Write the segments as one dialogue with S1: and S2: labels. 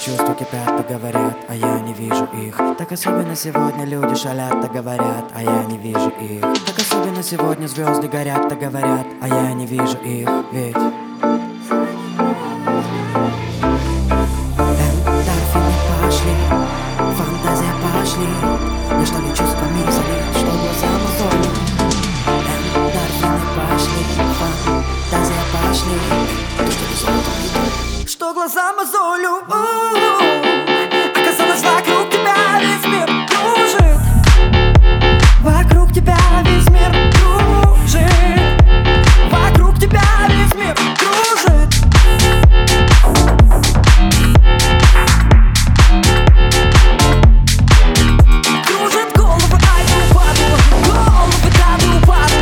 S1: чувства кипят, так говорят, а я не вижу их. Так особенно сегодня люди шалят, так говорят, а я не вижу их. Так особенно сегодня звезды горят, так говорят, а я не вижу их. Ведь эндорфины пошли, фантазия пошли. Я что ли чувствами залит, что глаза мозолю. Эндорфины пошли, фантазия пошли. Ты что ли золото, что глаза мозолю. Оказалось, вокруг тебя весь мир кружит. Вокруг тебя весь мир кружит. Вокруг тебя весь мир кружит. Кружит головы, а я упаду. Головы, да, ты упаду.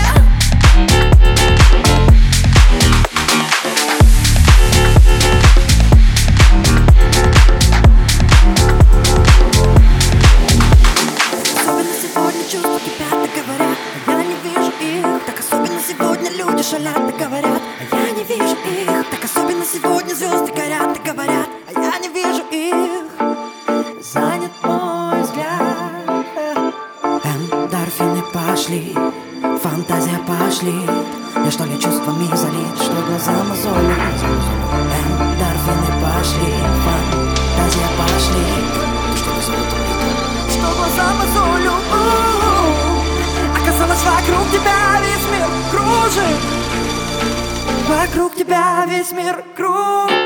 S1: Чувства кипят, так говорят, а я не вижу их. Так особенно сегодня люди шалят, так говорят, а я не вижу их. Так особенно сегодня звезды горят, так говорят, а я не вижу их. Занят мой взгляд. Эндорфины пошли, фантазия пошли. Я что ли чувствами залит, что глаза мозолят. Эндорфины пошли, фантазия пошли. Что ли золото, что глаза мозолю. Оказалось, вокруг тебя весь мир кружит. Вокруг тебя весь мир кружит.